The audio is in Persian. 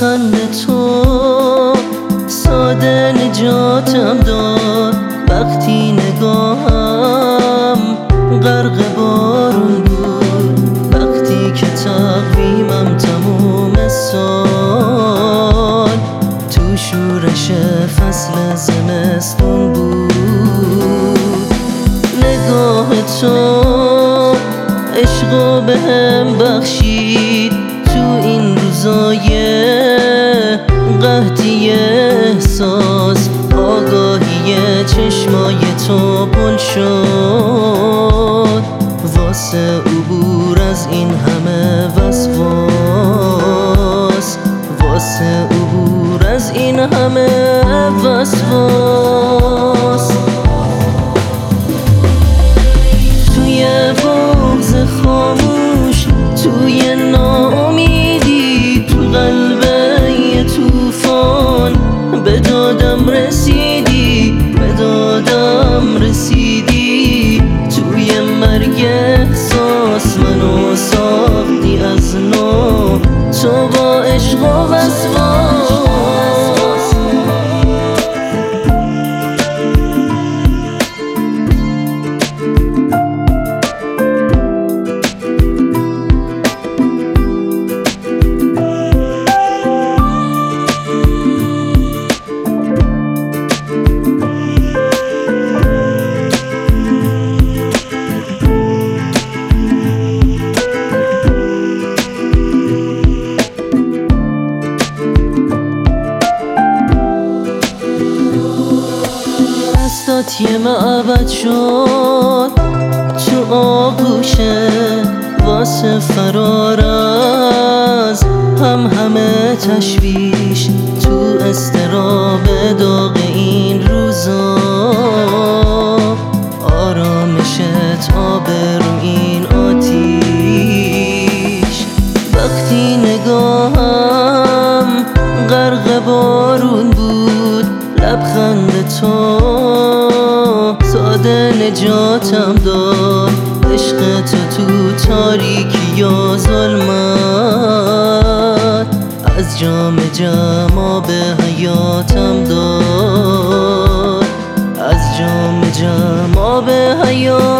لبخند تو ساده نجاتم داد. وقتی نگاهم غرق بارون بود، وقتی که تقویمم تموم سال تو شورش فصل زمستون بود. نگاه تو عشقو بهم بخشید تو این روزای قحطی احساس. آگاهی چشمای تو پل شد واسه عبور از این همه وسواس، واسه عبور از این همه وسواس. توی بغض خاموش، توی ناامیدی، تو قلب یه طوفان به دادم رسیدی، به دادم رسیدی. توی مرگ احساس منو ساختی از نو، تو با عشق و وسواس. دستات یه معبد شد تو آغوشه واسه فرار از همه تشویش. تو اضطراب داغ این روزا آرامشت آب رو این آتیش. وقتی نگاهم غرق بارون بود، لبخند تو ساده نجاتم داد. عشق تو تاریکی یا ظلمت از جام جم به حیاتم داد، از جام جم به حیاتم